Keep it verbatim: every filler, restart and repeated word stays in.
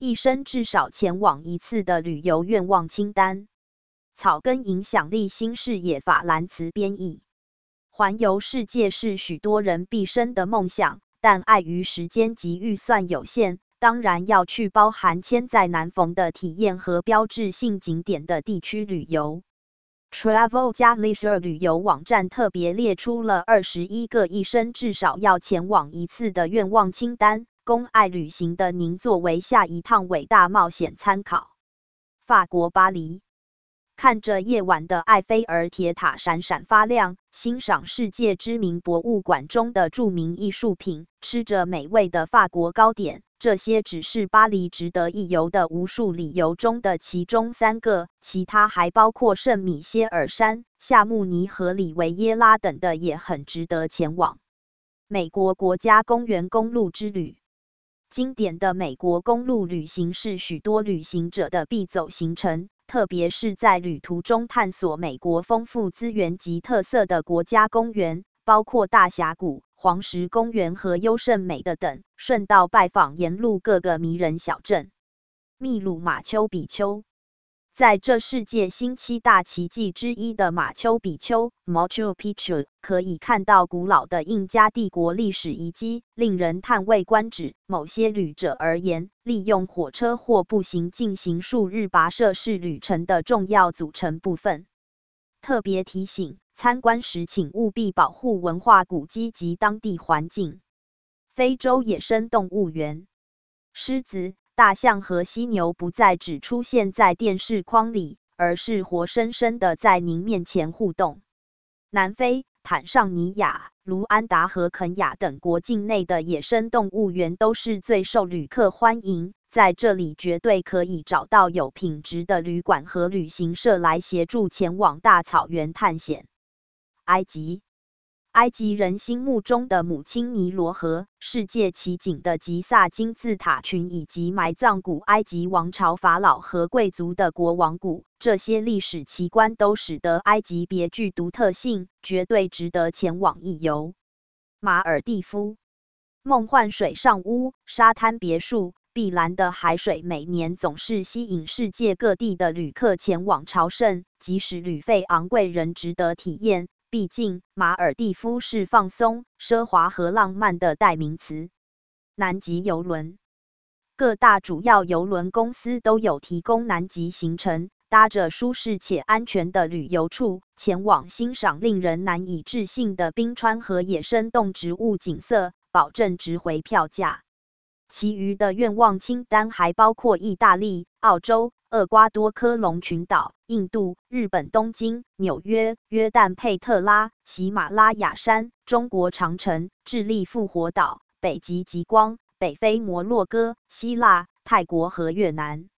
一生至少前往一次的旅游愿望清单。草根影响力新视野法兰茨编译。环游世界是许多人毕生的梦想，但碍于时间及预算有限，当然要去包含千载难逢的体验和标志性景点的地区旅游。Travel 加 Leisure 旅游网站特别列出了二十一个一生至少要前往一次的愿望清单，供爱旅行的您作为下一趟伟大冒险参考。法国巴黎，看着夜晚的埃菲尔铁塔闪闪发亮，欣赏世界知名博物馆中的著名艺术品，吃着美味的法国糕点，这些只是巴黎值得一游的无数理由中的其中三个，其他还包括圣米歇尔山、夏慕尼和里维耶拉等的也很值得前往。美国国家公园公路之旅。经典的美国公路旅行是许多旅行者的必走行程，特别是在旅途中探索美国丰富资源及特色的国家公园，包括大峡谷、黄石公园和优胜美的等，顺道拜访沿路各个迷人小镇。秘鲁马丘比丘。在这世界新七大奇迹之一的马丘比丘 Machu Picchu， 可以看到古老的印加帝国历史遗迹，令人叹为观止。某些旅者而言，利用火车或步行进行数日跋涉是旅程的重要组成部分。特别提醒：参观时请务必保护文化古迹及当地环境。非洲野生动物园。狮子、大象和犀牛不再只出现在电视框里，而是活生生的在您面前互动。南非、坦尚尼亚、卢安达和肯亚等国境内的野生动物园都是最受旅客欢迎，在这里绝对可以找到有品质的旅馆和旅行社来协助前往大草原探险。埃及。埃及人心目中的母亲尼罗河、世界奇景的吉萨金字塔群，以及埋葬古埃及王朝法老和贵族的国王谷，这些历史奇观都使得埃及别具独特性，绝对值得前往一游。马尔地夫。梦幻水上屋、沙滩别墅、碧蓝的海水，每年总是吸引世界各地的旅客前往朝圣，即使旅费昂贵，仍值得体验。毕竟，马尔地夫是放松、奢华和浪漫的代名词。南极邮轮。各大主要邮轮公司都有提供南极行程，搭着舒适且安全的旅游处，前往欣赏令人难以置信的冰川和野生动植物景色，保证值回票价。其余的愿望清单还包括意大利、澳洲、厄瓜多科隆群岛、印度、日本东京、纽约、约旦佩特拉、喜马拉雅山、中国长城、智利复活岛、北极极光、北非摩洛哥、希腊、泰国和越南。